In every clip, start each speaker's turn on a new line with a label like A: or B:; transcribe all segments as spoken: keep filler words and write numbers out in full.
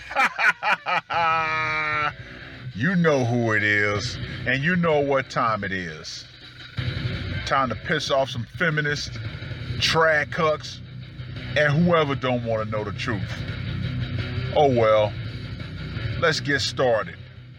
A: You know who it is, and you know what time it is. Time to piss off some feminists, trad cucks, and whoever don't want to know the truth. Oh well, let's get started.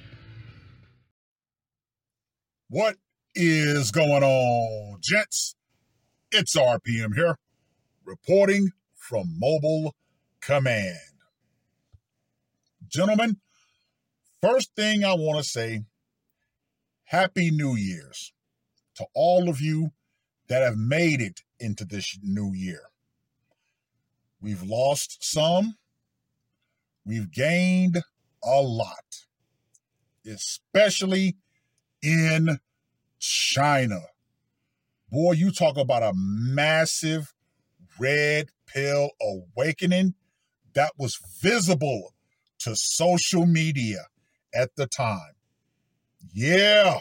B: What is going on, gents? It's R P M here, reporting from Mobile Command. Gentlemen, first thing I want to say, Happy New Year's to all of you that have made it into this new year. We've lost some, we've gained a lot, especially in China. Boy, you talk about a massive red pill awakening that was visible to social media at the time. Yeah.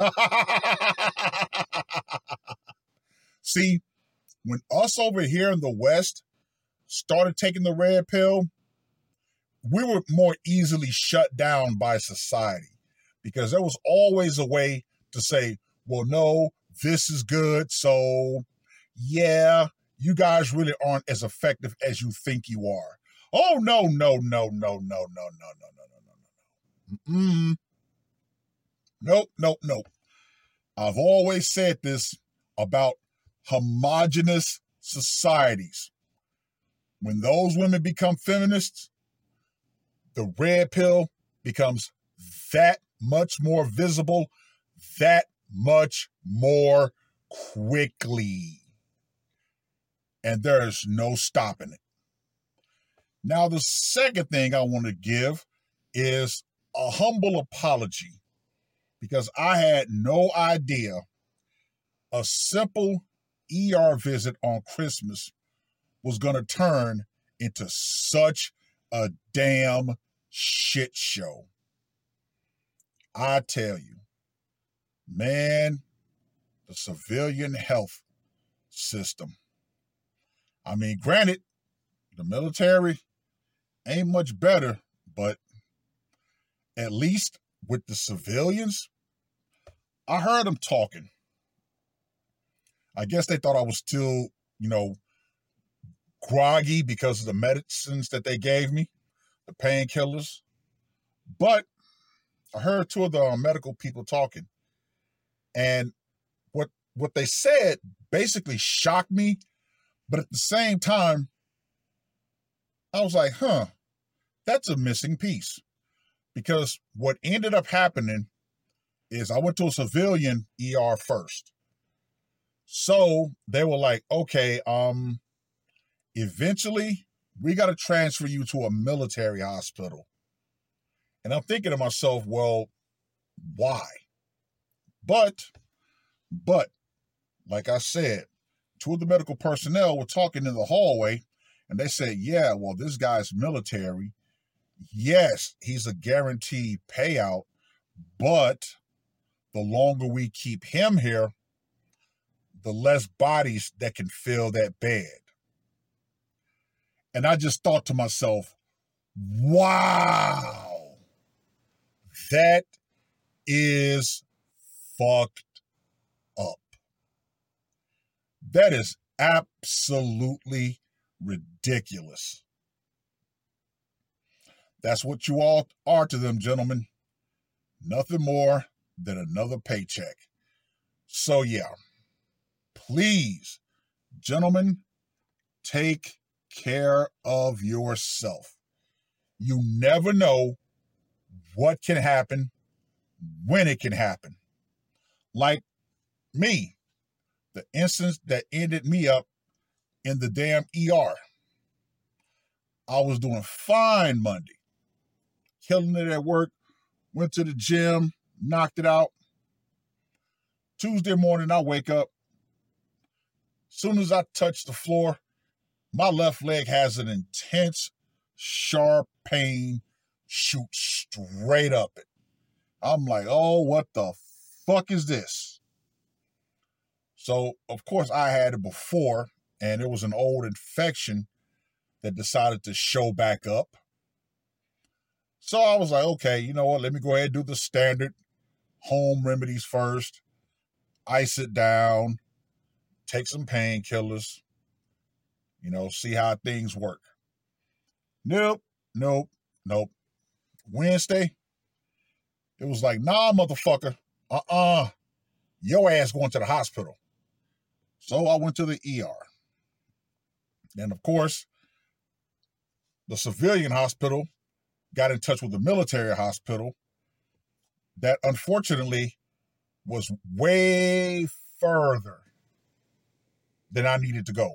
B: See, when us over here in the West started taking the red pill, we were more easily shut down by society because there was always a way to say, well, no, this is good. So, yeah, you guys really aren't as effective as you think you are. Oh, no, no, no, no, no, no, no, no, no, no, no, no. Mm-mm. Nope, nope, nope. I've always said this about homogenous societies. When those women become feminists, the red pill becomes that much more visible, that much more quickly. And there is no stopping it. Now, the second thing I want to give is a humble apology because I had no idea a simple E R visit on Christmas was going to turn into such a damn shit show. I tell you, man, the civilian health system. I mean, granted, the military ain't much better, but at least with the civilians, I heard them talking. I guess they thought I was still, you know, groggy because of the medicines that they gave me, the painkillers. But I heard two of the medical people talking. And what what they said basically shocked me. But at the same time, I was like, huh, that's a missing piece. Because what ended up happening is I went to a civilian E R first. So they were like, okay, um, eventually we got to transfer you to a military hospital. And I'm thinking to myself, well, why? But, but, like I said, two of the medical personnel were talking in the hallway and they said, yeah, well, this guy's military. Yes, he's a guaranteed payout, but the longer we keep him here, the less bodies that can fill that bed. And I just thought to myself, wow, that is fucked up. That is absolutely ridiculous. That's what you all are to them, gentlemen. Nothing more than another paycheck. So yeah, please, gentlemen, take care of yourself. You never know what can happen, when it can happen. Like me, the instance that ended me up in the damn E R. I was doing fine Monday, killing it at work, went to the gym, knocked it out. Tuesday morning, I wake up. Soon as I touch the floor, my left leg has an intense, sharp pain shoot straight up it. I'm like, oh, what the fuck is this? So, of course, I had it before, and it was an old infection that decided to show back up. So I was like, okay, you know what? Let me go ahead and do the standard home remedies first. Ice it down, take some painkillers, you know, see how things work. Nope, nope, nope. Wednesday, it was like, nah, motherfucker. Uh-uh. Your ass going to the hospital. So I went to the E R. And of course, the civilian hospital got in touch with the military hospital that unfortunately was way further than I needed to go.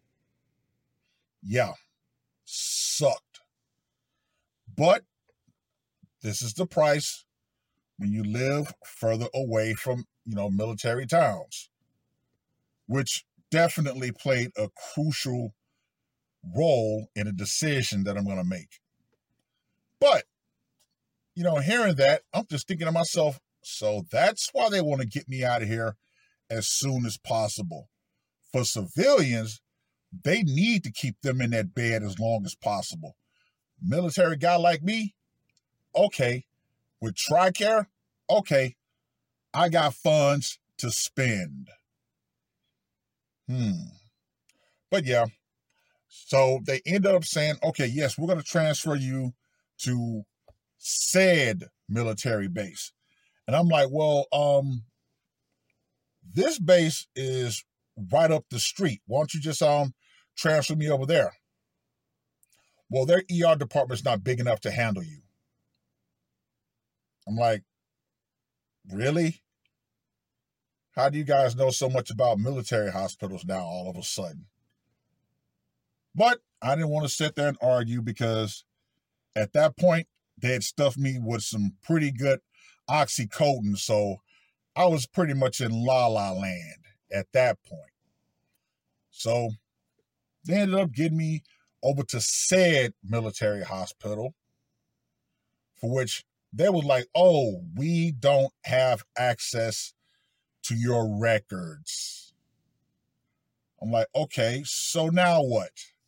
B: Yeah, sucked. But this is the price when you live further away from, you know, military towns, which definitely played a crucial role in a decision that I'm going to make. But, you know, hearing that, I'm just thinking to myself, so that's why they want to get me out of here as soon as possible. For civilians, they need to keep them in that bed as long as possible. Military guy like me, okay. With TRICARE, okay, I got funds to spend. Hmm. But yeah, so they ended up saying, okay, yes, we're going to transfer you to said military base. And I'm like, well, um, this base is right up the street. Why don't you just um transfer me over there? Well, their E R department's not big enough to handle you. I'm like, really? How do you guys know so much about military hospitals now all of a sudden? But I didn't want to sit there and argue because at that point, they had stuffed me with some pretty good oxycodone. So I was pretty much in la la land at that point. So they ended up getting me over to said military hospital, for which they was like, oh, we don't have access to your records. I'm like, okay, so now what?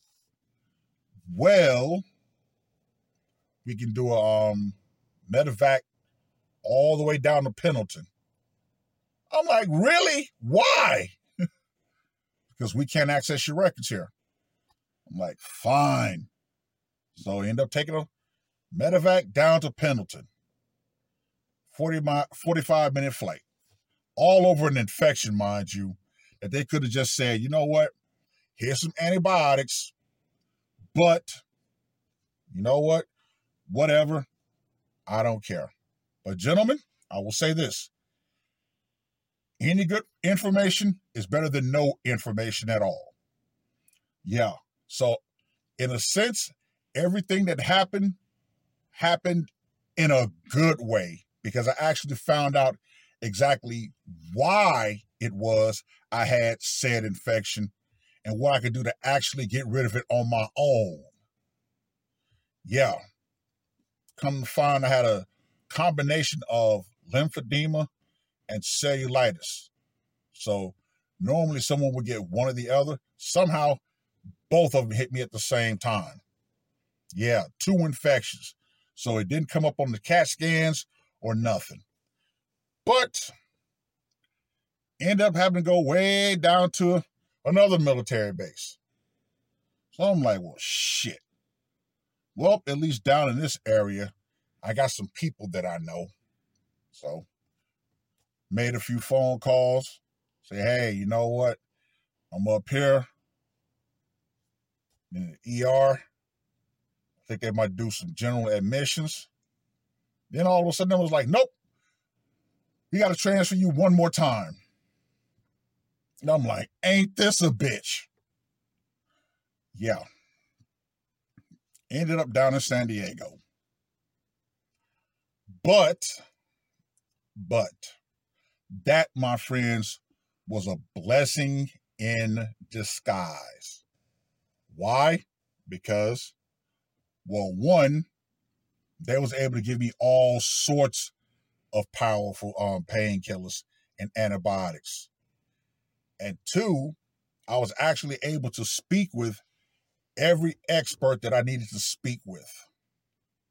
B: Well, we can do a um, medevac all the way down to Pendleton. I'm like, really? Why? Because we can't access your records here. I'm like, fine. So I end up taking a medevac down to Pendleton. forty mi- forty-five minute flight. All over an infection, mind you, that they could have just said, you know what? Here's some antibiotics, but you know what? Whatever. I don't care. But gentlemen, I will say this. Any good information is better than no information at all. Yeah. So in a sense, everything that happened happened in a good way because I actually found out exactly why it was I had said infection and what I could do to actually get rid of it on my own. Yeah. Come to find I had a combination of lymphedema and cellulitis. So normally someone would get one or the other. Somehow both of them hit me at the same time. Yeah, two infections. So it didn't come up on the CAT scans or nothing. But end up having to go way down to another military base. So I'm like, well, shit. Well, at least down in this area, I got some people that I know. So made a few phone calls. Say, hey, you know what? I'm up here in the E R. I think they might do some general admissions. Then all of a sudden it was like, nope, we got to transfer you one more time. And I'm like, ain't this a bitch? Yeah. Ended up down in San Diego. But, but, that, my friends, was a blessing in disguise. Why? Because, well, one, they was able to give me all sorts of powerful um, painkillers and antibiotics. And two, I was actually able to speak with every expert that I needed to speak with.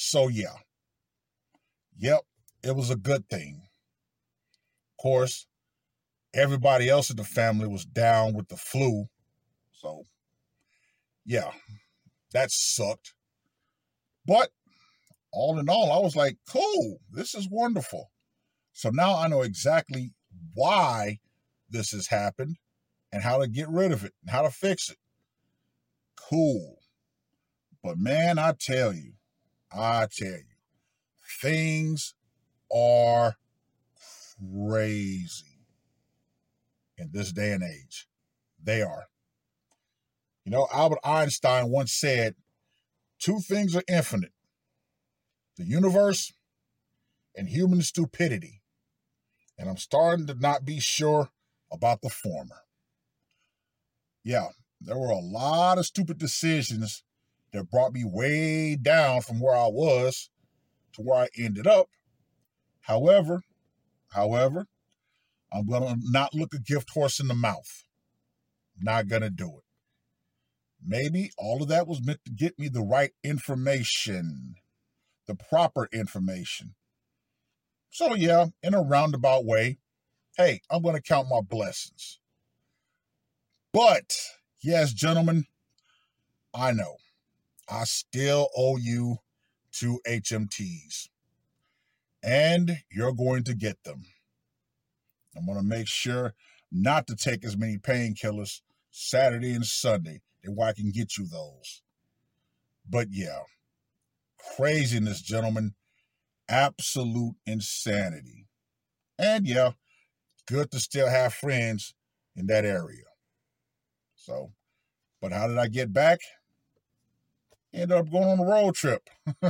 B: So yeah. Yep, it was a good thing. Of course, everybody else in the family was down with the flu. So yeah, that sucked. But all in all, I was like, cool, this is wonderful. So now I know exactly why this has happened and how to get rid of it and how to fix it. Cool. But man, I tell you, I tell you, things are crazy in this day and age. They are. You know, Albert Einstein once said, two things are infinite: the universe and human stupidity. And I'm starting to not be sure about the former. Yeah, there were a lot of stupid decisions that brought me way down from where I was to where I ended up. However, however, I'm going to not look a gift horse in the mouth. Not going to do it. Maybe all of that was meant to get me the right information, the proper information. So yeah, in a roundabout way, hey, I'm going to count my blessings. But, yes, gentlemen, I know, I still owe you two H M Ts. And you're going to get them. I'm going to make sure not to take as many painkillers Saturday and Sunday and where I can get you those. But yeah, craziness, gentlemen. Absolute insanity. And yeah, good to still have friends in that area. So, but how did I get back? Ended up going on a road trip.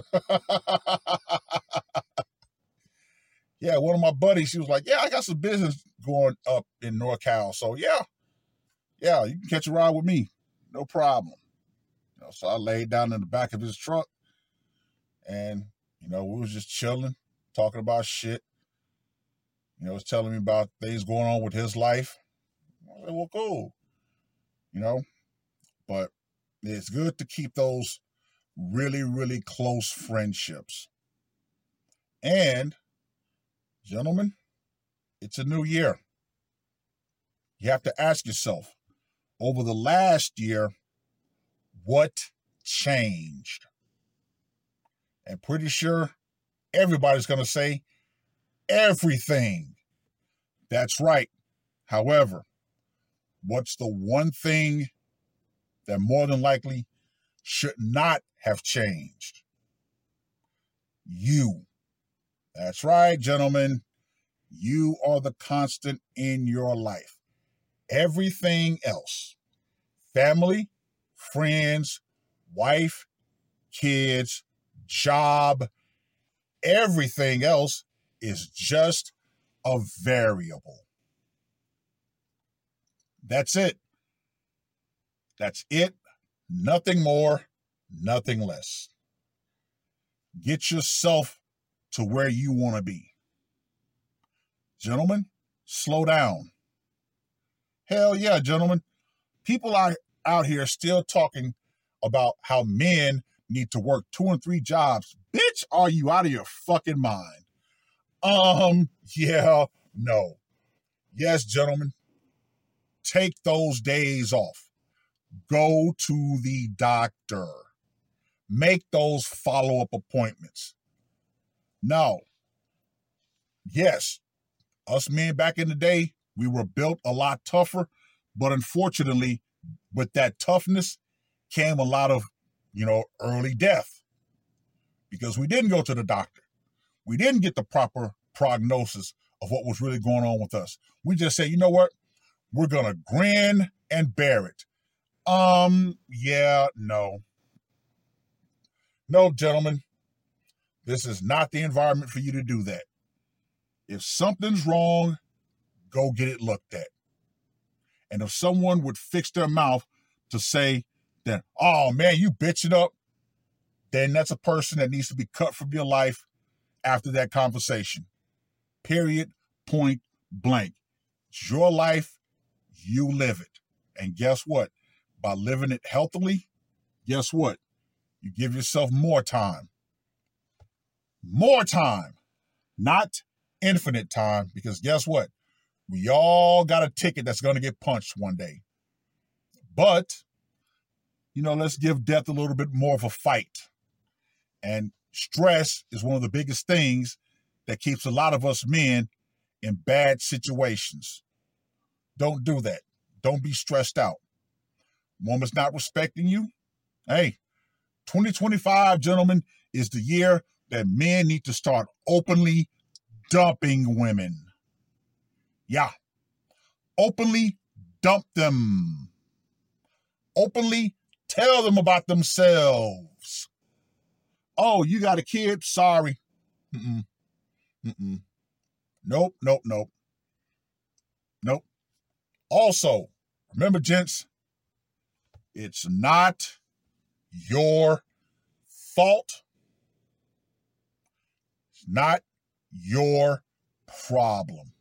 B: Yeah, one of my buddies, she was like, yeah, I got some business going up in NorCal. So yeah, yeah, you can catch a ride with me. No problem. You know, so I laid down in the back of his truck and, you know, we was just chilling, talking about shit. You know, he was telling me about things going on with his life. I was like, well, cool. You know, but it's good to keep those really, really close friendships. And, gentlemen, it's a new year. You have to ask yourself, over the last year, what changed? And pretty sure everybody's going to say everything. That's right. However, what's the one thing that more than likely should not have changed? You. That's right, gentlemen. You are the constant in your life. Everything else, family, friends, wife, kids, job, everything else is just a variable. That's it. That's it. Nothing more, nothing less. Get yourself to where you want to be. Gentlemen, slow down. Hell yeah, gentlemen. People are out here still talking about how men need to work two and three jobs. Bitch, are you out of your fucking mind? Um, yeah, no. Yes, gentlemen. Take those days off. Go to the doctor. Make those follow-up appointments. Now, yes, us men back in the day, we were built a lot tougher, but unfortunately, with that toughness came a lot of, you know, early death because we didn't go to the doctor. We didn't get the proper prognosis of what was really going on with us. We just said, you know what? We're going to grin and bear it. Um, yeah, no. No, gentlemen, this is not the environment for you to do that. If something's wrong, go get it looked at. And if someone would fix their mouth to say that, oh man, you bitching up, then that's a person that needs to be cut from your life after that conversation. Period, point blank. It's your life, you live it. And guess what? By living it healthily, guess what? You give yourself more time. more time, not infinite time, because guess what? We all got a ticket that's going to get punched one day. But, you know, let's give death a little bit more of a fight. And stress is one of the biggest things that keeps a lot of us men in bad situations. Don't do that. Don't be stressed out. Woman's not respecting you. Hey, twenty twenty-five, gentlemen, is the year that men need to start openly dumping women. Yeah. Openly dump them. Openly tell them about themselves. Oh, you got a kid? Sorry. Mm-mm. Mm-mm. Nope, nope, nope. Nope. Also, remember, gents, it's not your fault. It's not your problem.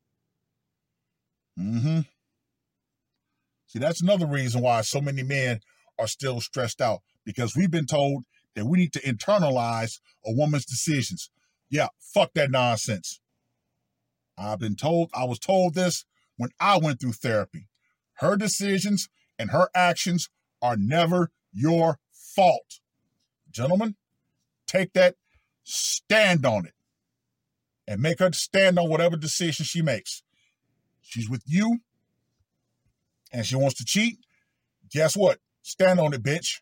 B: Mm-hmm. See, that's another reason why so many men are still stressed out, because we've been told that we need to internalize a woman's decisions. Yeah, fuck that nonsense. I've been told, I was told this when I went through therapy. Her decisions and her actions are never your fault. Gentlemen, take that, stand on it, and make her stand on whatever decision she makes. She's with you, and she wants to cheat. Guess what? Stand on it, bitch.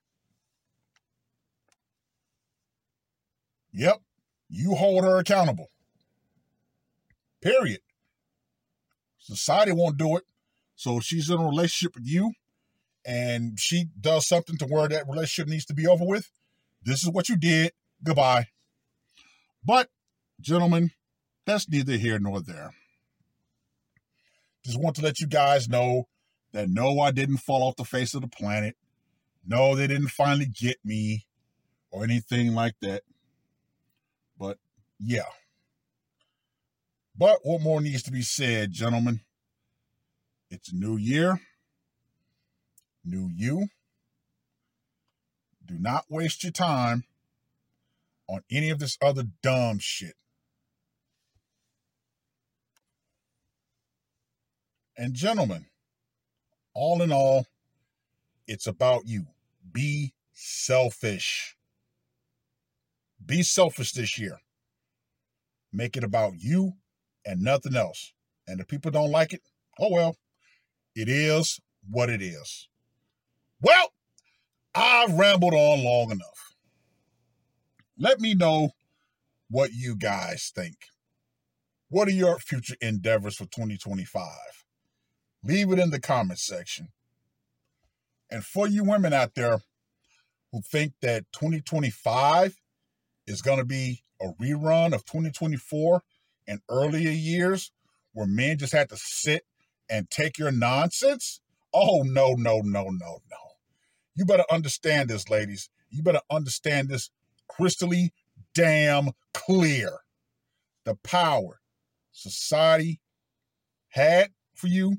B: Yep, you hold her accountable. Period. Society won't do it. So if she's in a relationship with you and she does something to where that relationship needs to be over with, this is what you did. Goodbye. But, gentlemen, that's neither here nor there. Just want to let you guys know that no, I didn't fall off the face of the planet. No, they didn't finally get me or anything like that. But, yeah. But what more needs to be said, gentlemen? It's a new year. New you. Do not waste your time on any of this other dumb shit. And gentlemen, all in all, it's about you. Be selfish. Be selfish this year. Make it about you and nothing else. And if people don't like it, oh well, it is what it is. Well, I've rambled on long enough. Let me know what you guys think. What are your future endeavors for twenty twenty-five? Leave it in the comments section. And for you women out there who think that twenty twenty-five is going to be a rerun of twenty twenty-four and earlier years where men just had to sit and take your nonsense, oh, no, no, no, no, no. You better understand this, ladies. You better understand this crystally damn clear. The power society had for you,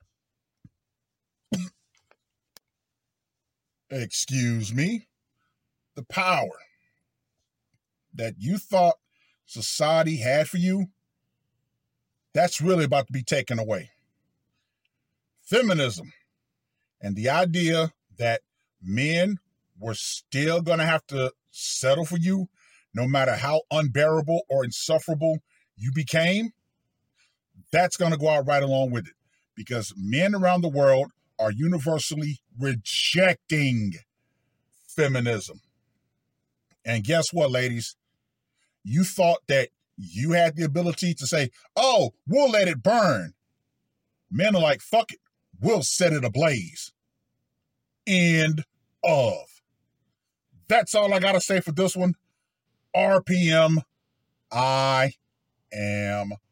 B: excuse me, the power that you thought society had for you, that's really about to be taken away. Feminism and the idea that men were still going to have to settle for you no matter how unbearable or insufferable you became, that's going to go out right along with it, because men around the world are universally rejecting feminism. And guess what, ladies? You thought that you had the ability to say, oh, we'll let it burn. Men are like, fuck it, we'll set it ablaze. End of. That's all I got to say for this one. R P M, I am